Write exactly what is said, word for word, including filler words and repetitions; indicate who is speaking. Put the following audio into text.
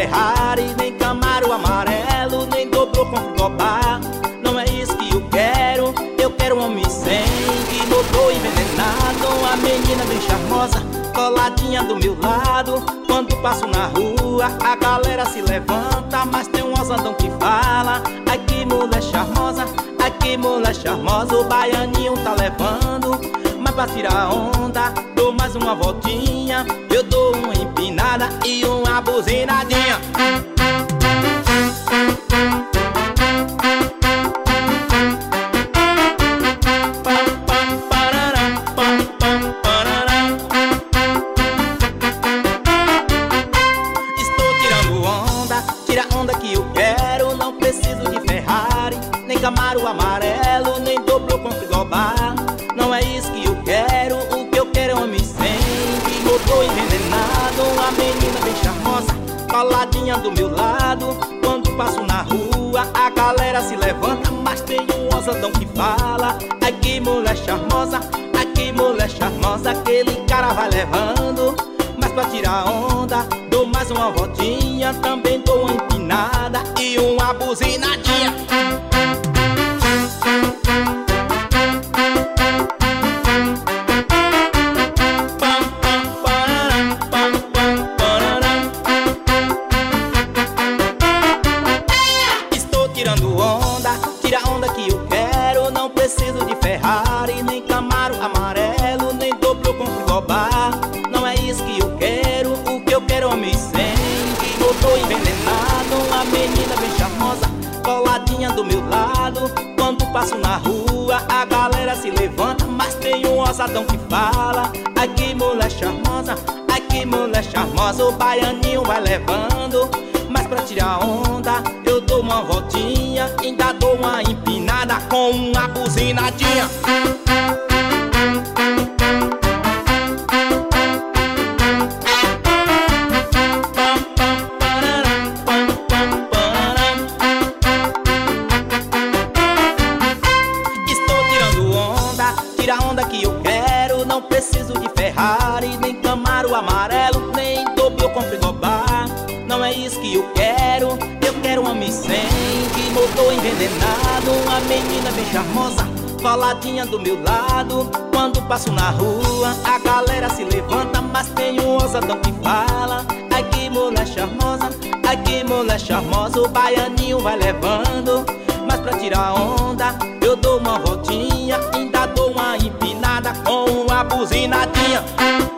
Speaker 1: Ferrari, nem Camaro amarelo, nem dobrou com frigobar. Não é isso que eu quero, eu quero um homem sem motor envenenado. A menina bem charmosa, coladinha do meu lado. Quando passo na rua, a galera se levanta, mas tem um osadão que fala: ai que mulher charmosa, ai que mulher charmosa. O baianinho tá levando, mas pra tirar onda, dou mais uma voltinha. Eu dou uma empinada e uma buzinadinha. Tira onda que eu quero, não preciso de Ferrari, nem Camaro amarelo, nem dobrou com frigobar. Não é isso que eu quero, o que eu quero é um homem sem motor envenenado. A menina bem charmosa, coladinha do meu lado. Quando passo na rua, a galera se levanta, mas tem um osadão que fala: ai que mulher charmosa, ai que mulher charmosa. Aquele cara vai levando, mas pra tirar onda, dou mais uma voltinha. Também dou uma empinada e uma buzinadinha. Estou tirando onda, tira onda que eu quero. Não preciso de Ferrari, nem Camaro amarelo, nem dobrou com frigobar. Não é isso que eu quero, o que eu quero é homem sem motor envenenado. A menina bem charmosa, coladinha do meu lado. Quando passo na rua, a galera se levanta, mas tem um osadão que fala: ai que mulher charmosa, ai que mulher charmosa. O baianinho vai levando, mas pra tirar onda, eu dou uma voltinha, ainda dou uma empinada com uma buzinadinha. Tira onda que eu quero, não preciso de Ferrari, nem Camaro amarelo, nem dobrou com frigobar. Não é isso que eu quero, eu quero um homem sem motor envenenado. Uma menina bem charmosa, coladinha do meu lado. Quando passo na rua, a galera se levanta, mas tem um osadão que fala: ai que mulher charmosa, ai que mulher charmosa. O baianinho vai levando, mas pra tirar onda, eu dou uma voltinha, ainda dou uma empinada com uma buzinadinha.